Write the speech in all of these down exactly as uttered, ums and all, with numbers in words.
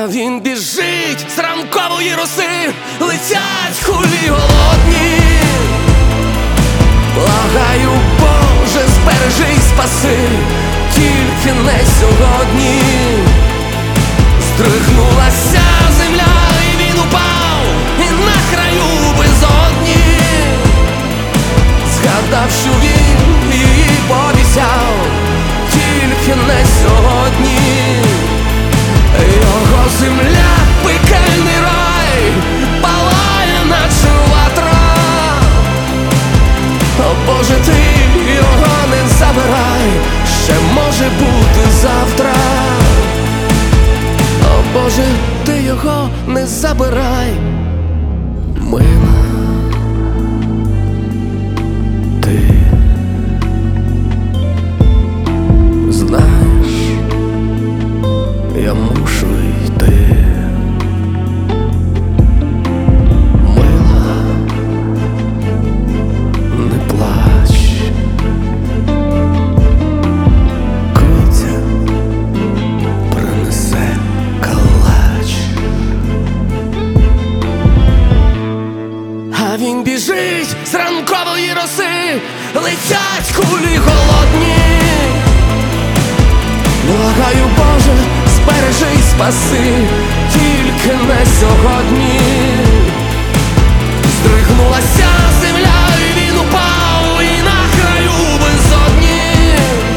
А він біжить з ранкової роси, летять кулі голодні. Благаю, Боже, збережи й спаси, тільки не сьогодні. Здригнулася земля, і він упав, і на краю безодні. Згадав, що він її пообіцяв, тільки не сьогодні. Його земля — пекельний рай, палає, наче ватра. О Боже, ти його не забирай, ще може бути завтра. О Боже, ти його не забирай, мила. Ти знаєш, я мушу йти. Мила, не плач. Киця принесе калач. А він біжить з ранкової роси, летять кулі голодні. Благаю, Боже, збережи й спаси, тільки не сьогодні. Здригнулася земля, і він упав, і на краю безодні.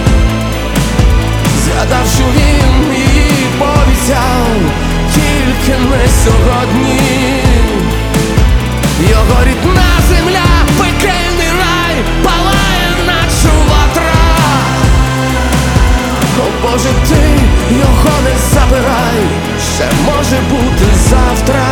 Згадав, що він її пообіцяв, тільки не сьогодні. Його рідна земля — пекельний рай, палає, наче ватра. О Боже, ти його не забирай, ще може бути завтра.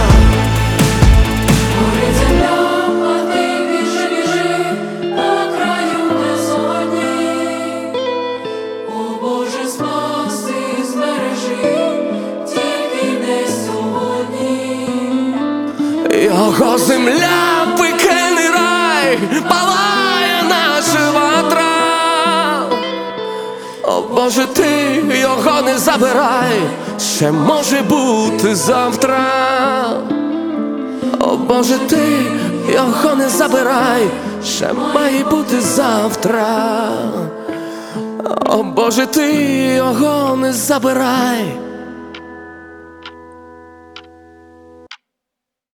Горить земля, а ти біжи, біжи на краю безодні. О Боже, спаси, збережи, тільки не сьогодні. Його земля — пекельний рай, палає, наче ватра. О Боже, ти його не забирай, ще може бути завтра. О Боже, ти його не забирай, ще має бути завтра. О Боже, ти його не забирай.